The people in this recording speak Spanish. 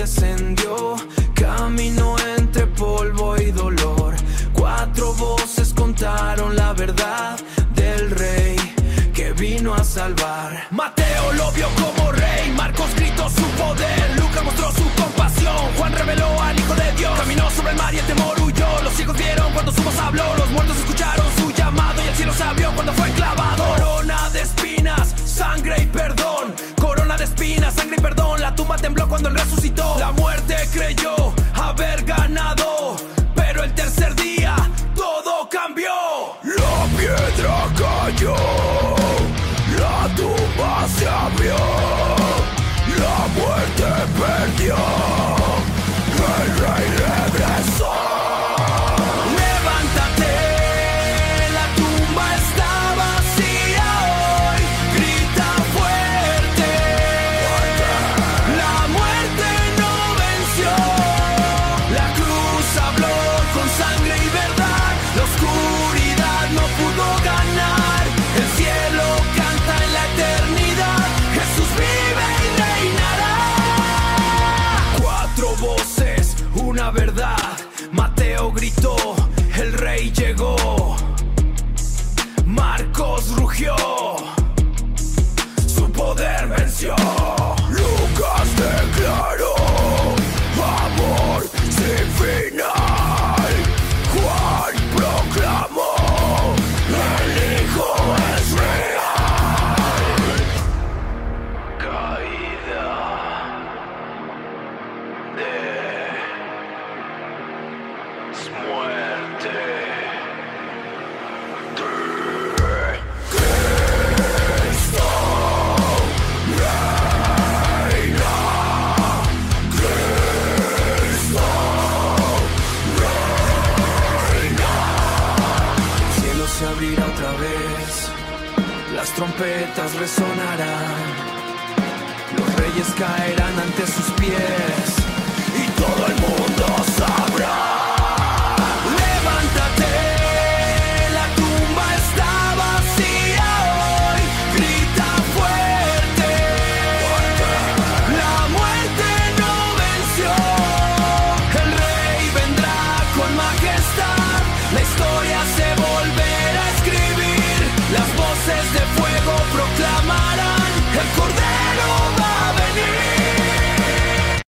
descendió, caminó entre polvo y dolor. 4 voces contaron la verdad del rey que vino a salvar. Mateo lo vio como rey, Marcos gritó su poder, Lucas mostró su compasión, Juan reveló al Hijo de Dios. Caminó sobre el mar y el temor huyó, los ciegos vieron cuando su voz habló, los muertos escucharon su llamado y el cielo se abrió cuando fue clavado. Corona de espinas, sangre y perdón. Corona de espinas, sangre y perdón. La tumba tembló cuando él resucitó. La muerte creyó haber ganado, pero el tercer día todo cambió. La piedra cayó, la tumba se abrió, la muerte perdió, el rey regresó. Levántate, la tumba está vacía hoy, grita fuerte, la muerte no venció, la cruz habló con sangre y verdad, la oscuridad no pudo ganar, el cielo canta en la eternidad, Jesús vive y reinará. 4 voces, una verdad, Mateo gritó, el rey llegó. Marcos rugió, su poder venció. Lucas declaró, amor sin final. Juan proclamó, el Hijo es real. Caída de muerte. Cristo reina. Cristo reina. El cielo se abrirá otra vez, las trompetas resonarán, los reyes caerán ante sus pies.